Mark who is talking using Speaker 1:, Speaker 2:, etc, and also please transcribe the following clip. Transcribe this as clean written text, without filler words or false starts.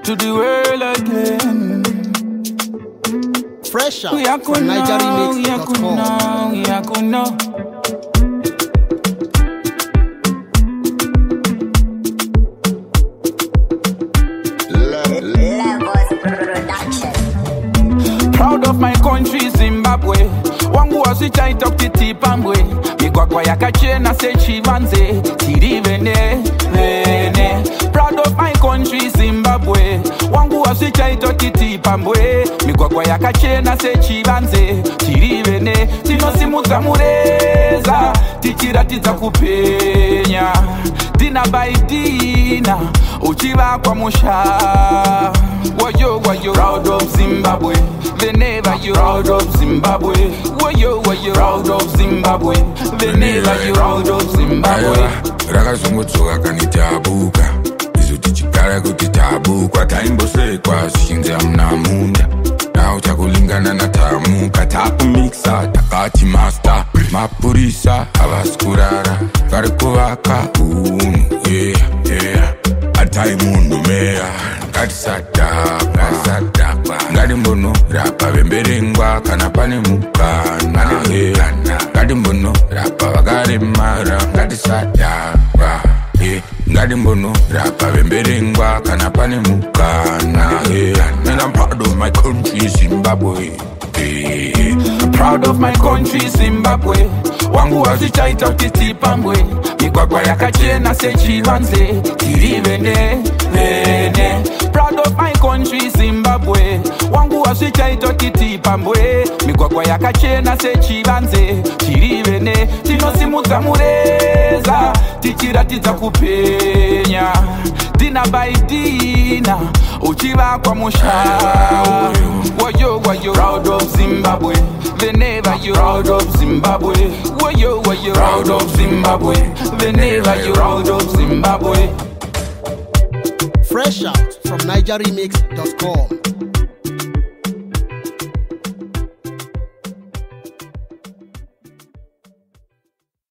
Speaker 1: to the world again.
Speaker 2: Fresh out from NigerRemix.com.
Speaker 1: Proud of my country, Zimbabwe. Wangu wasichai tokti tipambwe. Migwagwa yakachena se chivanze. Tirivene, vene. Proud of my country, Zimbabwe. Wangu wasichai tokti tipambwe. Migwagwa yakachena se chivanze. Tirivene, tinosimuza mureza. Tichiratiza kupenya. Dina by dina. Uchiva kwa musha. Wayo, proud of Zimbabwe. Whenever you proud of Zimbabwe. Wayo, proud of Zimbabwe. Whenever you proud of Zimbabwe.
Speaker 3: Rakazungutsuka kanitabuka. Izuti chikara kuti tabuka. Taimbosekwa sichinze amnamunda. Nao chakulingana na tamuka. Tapu mixa, takati master. Mapurisa, avaskurara. Karikuvaka, yeah. Atai mundu mea. Katisadapa ngadi mbono rapa bemberengwa kana pane mukana ngadi mbono rapa vakare mara ngatisadapa ngadi mbono rapa bemberengwa kana pane mukana and I'm proud of my country Zimbabwe.
Speaker 1: I'm proud of my country Zimbabwe. Wangu wazichaita kitipambwe. Migwagwa yakachena se chivanze. Tirivene, vene. Proud of my country Zimbabwe. Wangu wazichaita kitipambwe. Migwagwa yakachena se chivanze. Tirivene, tinosimuza mureza. Tichiratiza kupenya. Dina by dina. Uchiva kwa musha. Wayo, proud of Zimbabwe. Whenever you proud of Zimbabwe. Wayo, proud of Zimbabwe. Whenever you proud of Zimbabwe.
Speaker 2: Fresh out from NigerRemix.com.